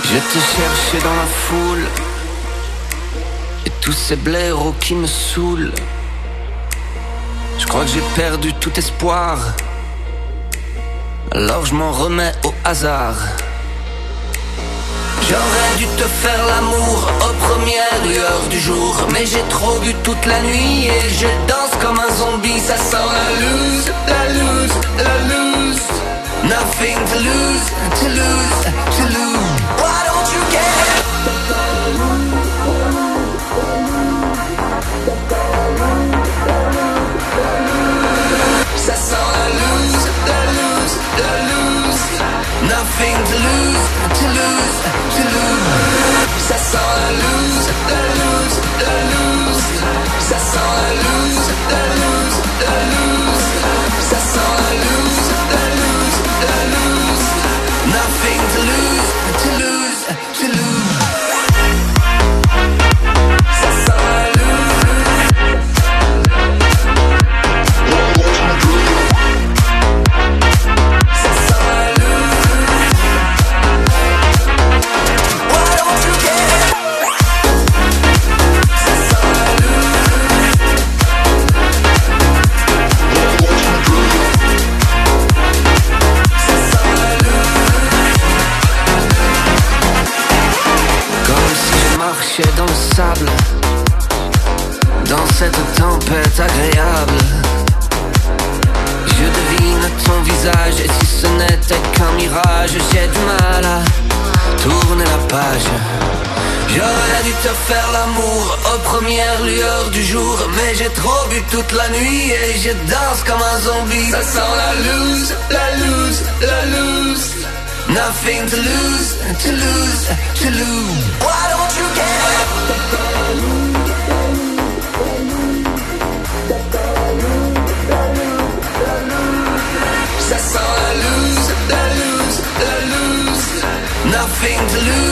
Je te cherchais dans la foule et tous ces blaireaux qui me saoulent. Je crois que j'ai perdu tout espoir, alors je m'en remets au hasard. J'aurais dû te faire l'amour aux premières lueurs du jour, mais j'ai trop bu toute la nuit et je danse comme un zombie. Ça sent la loose, la loose, la loose. Nothing to lose, to lose, to lose. Why don't you get it? Ça sent la loose, la loose, la loose. Nothing to lose, to lose, to lose. Ça sent la loose, la loose, la loose. Ça sent la loose, la loose, la loose. Ça sent la loose, la loose, la loose. Nothing to lose, to lose, to lose. Ça sent la dans le sable, dans cette tempête agréable. Je devine ton visage et si ce n'était qu'un mirage, j'ai du mal à tourner la page. J'aurais dû te faire l'amour aux premières lueurs du jour, mais j'ai trop bu toute la nuit et je danse comme un zombie. Ça sent la loose, la loose, la loose. Nothing to lose, to lose, to lose. Why don't you get it? Ça sent la loose, la loose, la loose. Nothing to lose.